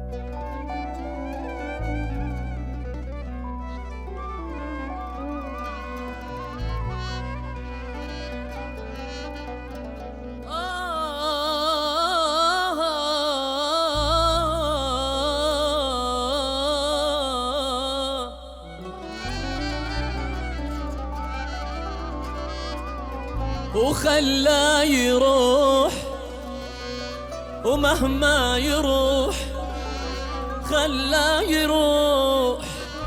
وخلاه يروح ومهما يروح، خلاه يروح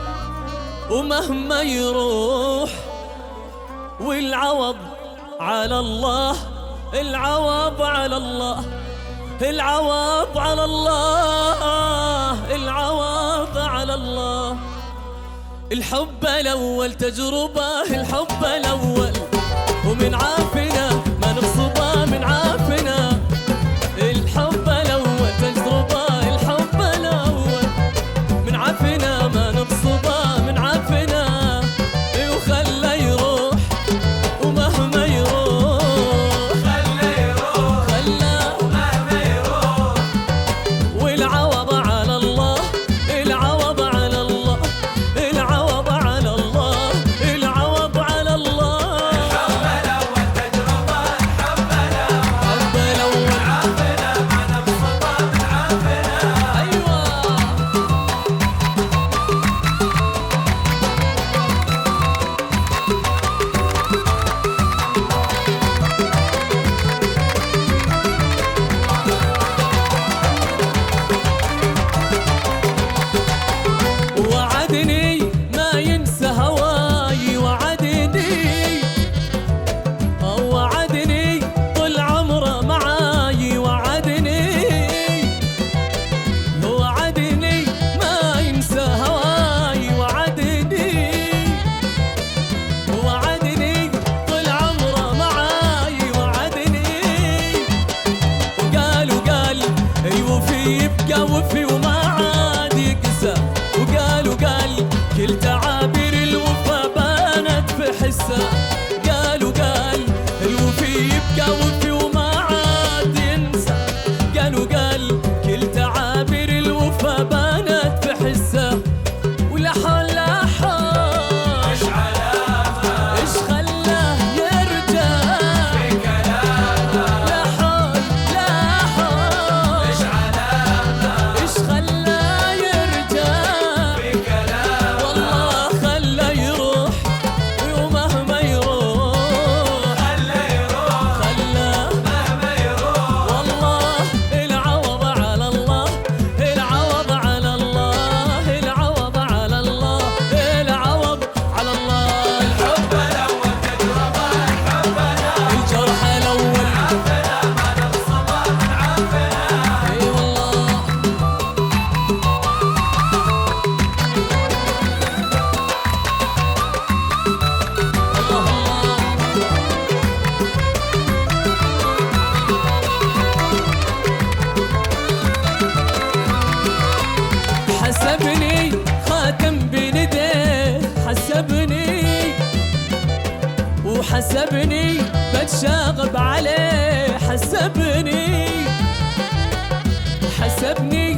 ومهما يروح، والعوض على الله، العوض على الله، العوض على الله، العوض على الله. الحب الأول تجربة، الحب الأول ومن عافنا ما نغصبه من عافنا. الحب الأول تجربة، الحب الأول من عافنا ما نغصبه من عافنا. وخلى يروح ومهما يروح، خلى يروح ومهما يروح، والعوض على الله، العوض على الله، العوض على الله، العوض على الله. يبقى وفي وما عاد يقسى، وقال كل تعابير الوفا بانت في حسه. قال الوفي يبقى وفي وما عاد ينسى، قال كل تعابير الوفا بانت في حسه. ولا حول لا حول، ايش علامه ايش خلاه يرجع في كلامه. لا حول لا حول، ايش علامه ايش خلاه يرجع في كلامه. والله خلاه يروح ومهما يروح، خلاه يروح مهما يروح. والله العوض على الله، العوض على الله، العوض على الله، العوض على الله. الحب الأول تجربة، الحب الأول الجرح الأول عافنا ما نغصبه من عافنا. اي والله حسبني خاتم بين يديه، حسبني وحسبني بتشاغب عليه، حسبني